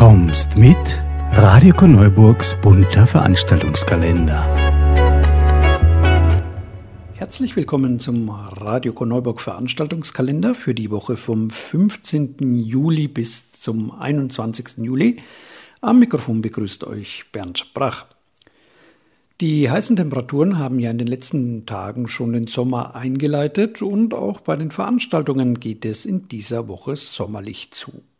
kommst mit Radio Korneuburgs bunter Veranstaltungskalender. Herzlich willkommen zum Radio Korneuburg Veranstaltungskalender für die Woche vom 15. Juli bis zum 21. Juli. Am Mikrofon begrüßt euch Bernd Brach. Die heißen Temperaturen haben ja in den letzten Tagen schon den Sommer eingeleitet und auch bei den Veranstaltungen geht es in dieser Woche sommerlich zu.